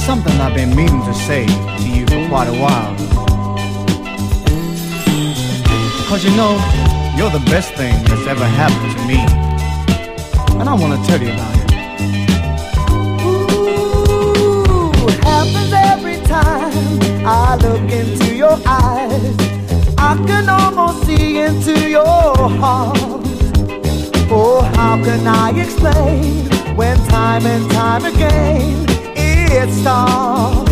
something I've been meaning to say to you for quite a while. 'Cause you know, you're the best thing that's ever happened to me. And I wanna tell you about it. Ooh, happens every time I look into your eyes. I can almost see into your heart. Oh, how can I explain when time and time again it starts?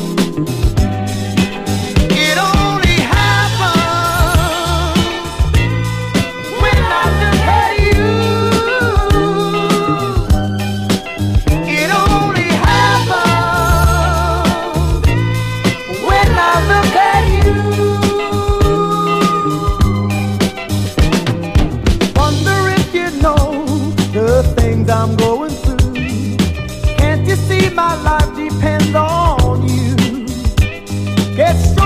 It only happens when I look at you. It only happens when I look at you. Wonder if you know the things I'm going through. Can't you see my life depends on you? Get strong.